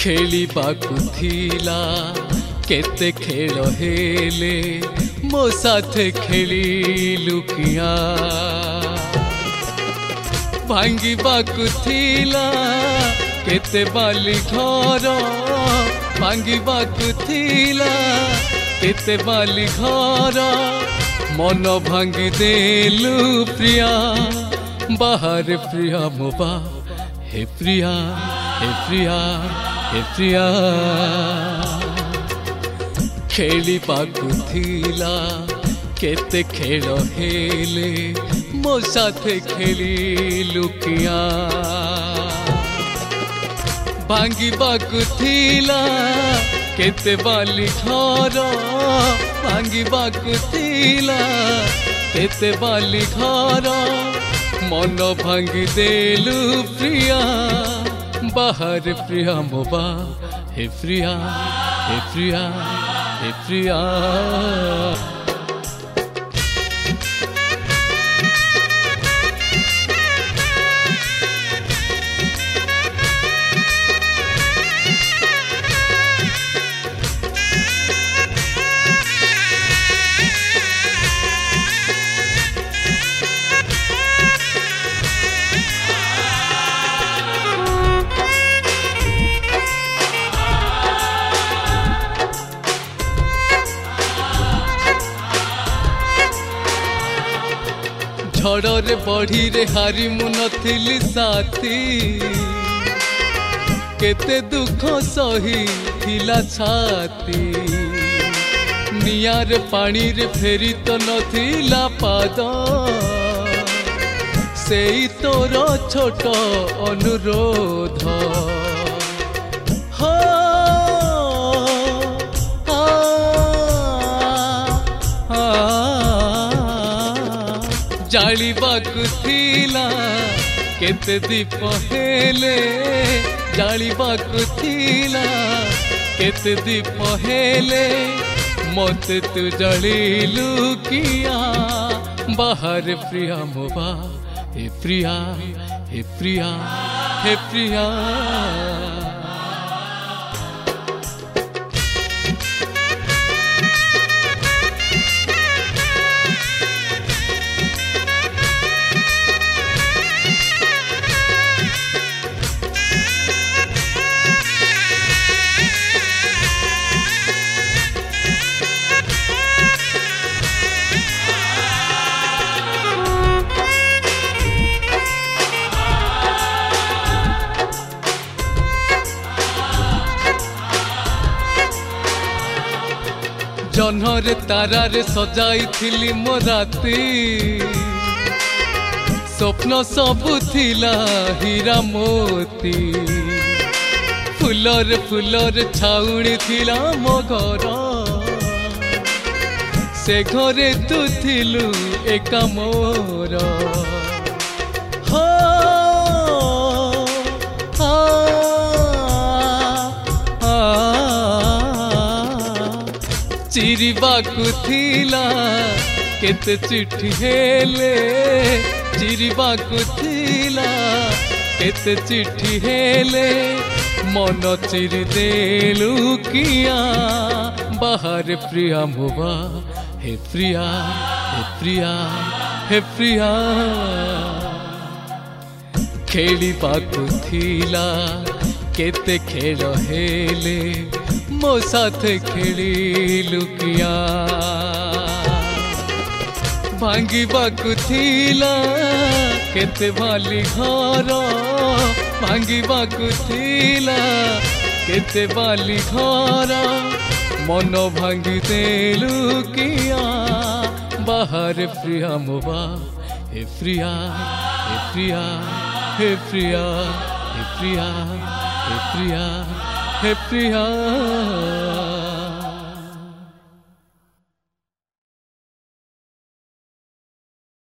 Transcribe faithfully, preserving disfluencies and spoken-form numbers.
खेलिबाकु थिला केते खेल हेले मो साथे खेलिलु किया भांगिबाकु थिला केते बाली घर भांगिबाकु थिला केते बाली घर मन भांगी देलु प्रिया बाहर प्रिया मोबा हे प्रिया हे प्रिया हे प्रिया खेलिबाकु थिला केते खेल हेले मो साथे खेलिलु किया भांगिबाकु थिला केते बाली घर भांगिबाकु थिला केते बाली घर मन भांगी देलु प्रिया बाहर प्रिया मोबा हे प्रिया हे प्रिया हे प्रिया झड़े बढ़ी रे हारी मु नथिली साथी केते दुख सही थिला छाती नियारे पानी रे फेरी तो नथिला पाद सेई तोर छोट अनुरोध हो जालिबाकु थिला केते दीप हेले जालिबाकु थिला केते दीप हेले मते तू जलिलु किया बाहर प्रिया मोबा हे प्रिया हे प्रिया हे प्रिया जन्हरे तारारे सजाई थिली मो राती स्वप्न सबु थिला हीरा मोती फुलर फुलर छाउणी थिला मो घर से घरे तू थिलु एका मोर हो चिरिबाकु थिला केते चिट्ठी हेले चिरिबाकु थिला केते चिट्ठी हेले मन चिरी देलु किया बाहर प्रिया मोबा हे प्रिया हे प्रिया हे प्रिया खेलिबाकु थिला केते खेल हेले मो साथे खेलिलु किया भांगिबाकु थिला केते बाली घर भांगिबाकु थिला केते बाली घर मन भांगी देलु किया बाहर प्रिया मोबा हे प्रिया हे प्रिया हे प्रिया हे प्रिया हे प्रिया हे प्रिया